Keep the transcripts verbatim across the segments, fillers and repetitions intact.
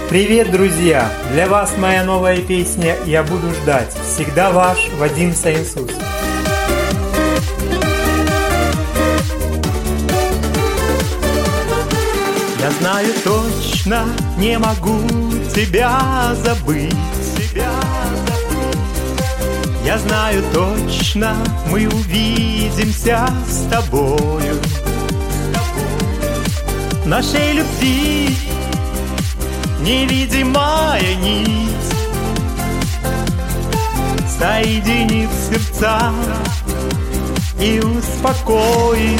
Привет, друзья! Для вас моя новая песня «Я буду ждать». Всегда ваш Вадим Саинсус. Я знаю точно, не могу тебя забыть. Я знаю точно, мы увидимся с тобою. Нашей любви невидимая нить соединит сердца и успокоит.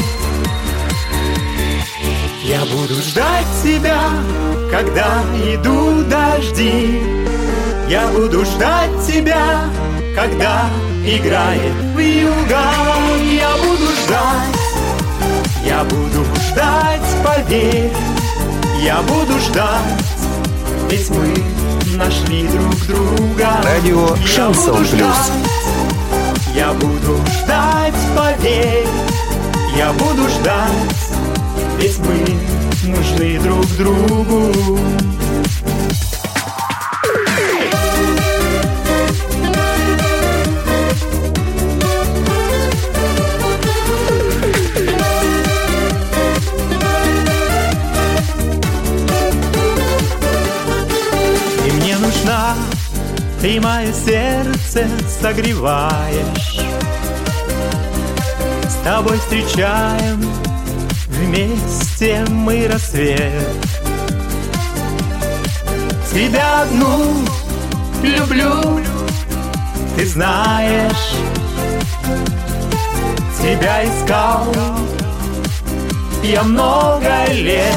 Я буду ждать тебя, когда идут дожди. Я буду ждать тебя, когда играет вьюга. Я буду ждать, я буду ждать, поверь. Я буду ждать, ведь мы нашли друг друга. Радио Шансон Плюс. Я буду ждать, поверь. Я буду ждать, ведь мы нужны друг другу. И мне нужна, ты мое сердце согреваешь. С тобой встречаем вместе мы рассвет. Тебя одну люблю, ты знаешь. Тебя искал я много лет.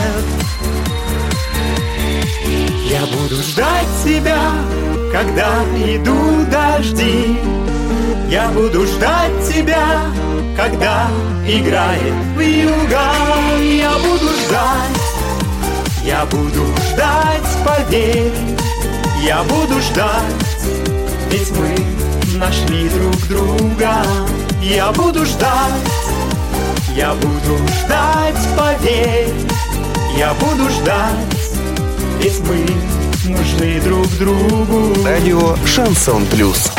Я буду ждать тебя, когда идут дожди. Я буду ждать тебя, когда играет вьюга. Я буду ждать, я буду ждать, поверь. Я буду ждать, ведь мы нашли друг друга. Я буду ждать, я буду ждать, поверь. Я буду ждать, ведь мы нужны друг другу. Радио Шансон Плюс.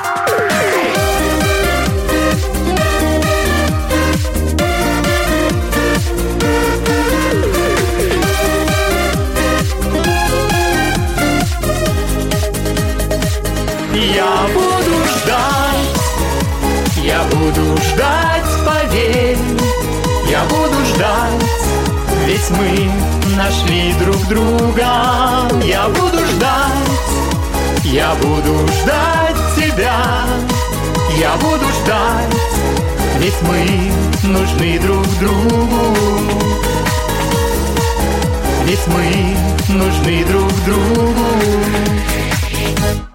Я буду ждать, я буду ждать, поверь. Я буду ждать, ведь мы нашли друг друга. Я буду ждать, я буду ждать тебя. Я буду ждать, ведь мы нужны друг другу. Ведь мы нужны друг другу.